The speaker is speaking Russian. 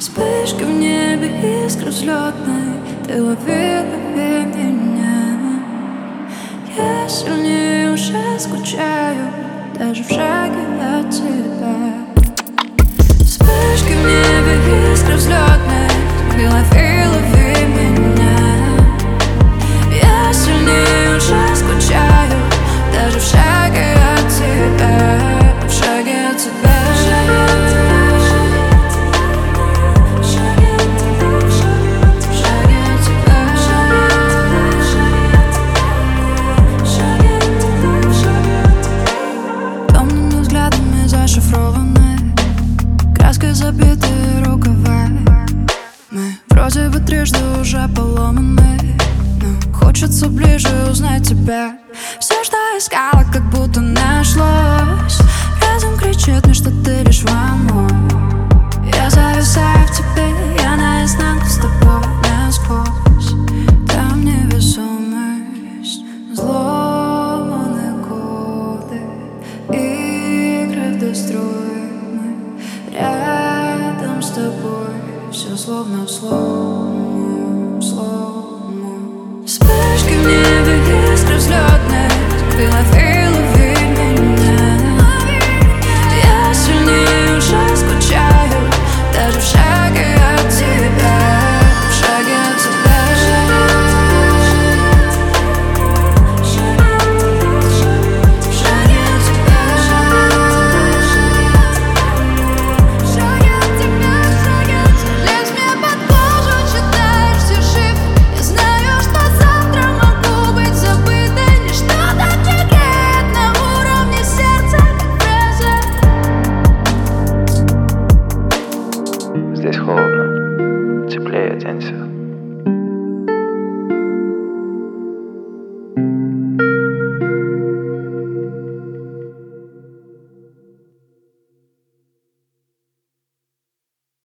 Вспышки в небе, искры взлетной, ты лови меня. Я сильнее уже скучаю, даже в шаге от тебя. Вспышки в небе, искры взлетной, ты лови меня. Я сильнее уже скучаю, даже в шаге от тебя, в шаге от тебя. Краской забиты рукава. Мы вроде бы трижды уже поломаны, но хочется ближе узнать тебя. Все, что искала, как будто нашлось. Разум кричит мне, что ты лишь волной. Я зависаю в тебе, я наизнанку с тобой насквозь. Там невесомость, взломаны годы, игры в дострой. Рядом с тобой все словно в слому. Вспышки в небе, искры взлетной, ты лови меня. Я сильнее уже скучаю, даже в шаге от тебя, в шаге от тебя. Здесь холодно, теплее оденься.